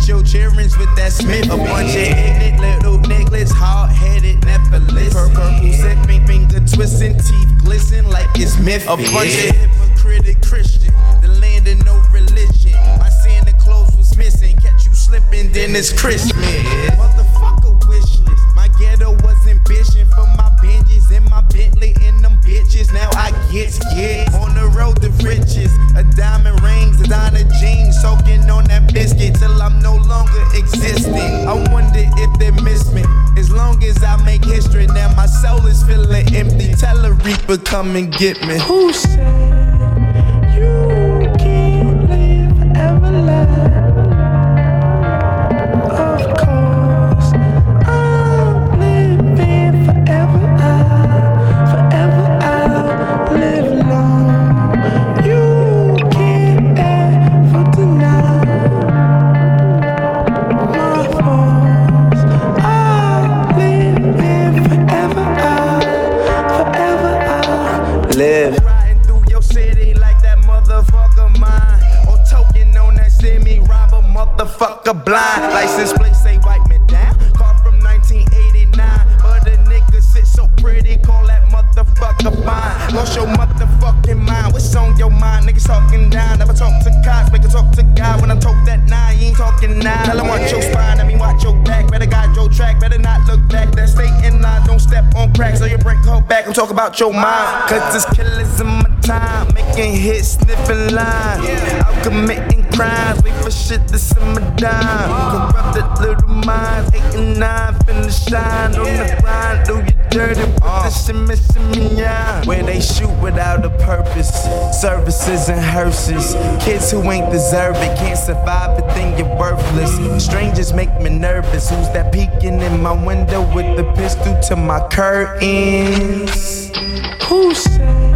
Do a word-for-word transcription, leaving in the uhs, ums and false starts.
Get your cheerings with that Smith. A bunch of ignorant little niggas, hard-headed, never listen. Purple sipping, finger twisting, teeth glisten like it's myth. A bunch of hypocritic Christian, the land of no religion. My Santa Claus was missing, catch you slipping, then it's Christmas. Motherfucker wish list. My ghetto was ambition for my Benjis and my Bentley and them bitches. Now I get yeah on the road to riches. A diamond rings, a designer jeans, soaking on that biscuit till I'm no longer existing. I wonder if they miss me. As long as I make history, now my soul is feeling empty. Tell a reaper come and get me. Who said you can't live forever life? Of course, I'm living forever. I, forever I'll live long. You can't ever deny my faults. I'm living forever. I, forever I'll live. Riding through your city like that motherfucker mine. Or token on that semi-robber motherfucker blind. License plate say wipe me down. Car from nineteen eighty-nine. But a nigga sit so pretty, call that motherfucker fine. Lost your motherfucking mind. What's on your mind? Niggas talking down. Never talk to cops, make a talk to God. When I talk that nine, you ain't talking now. Tell him watch your spine, I mean watch your back. Better guide your track, better not look back. That stay in line, don't step on cracks. So you break her back, I'm talking about your mind. Cause this killer's in my time, making hits, sniffing lines. I'm committing crimes, wait for shit to simmer down. Corrupted little minds, eight and nine, finna shine on the grind. Do you dirty with the shimmy, shimmy, yeah. Where they shoot without a purpose, services and hearses. Kids who ain't deserve it, can't survive it, then you're worthless. Strangers make me nervous, who's that peeking in my window with the pistol to my curtains? Who said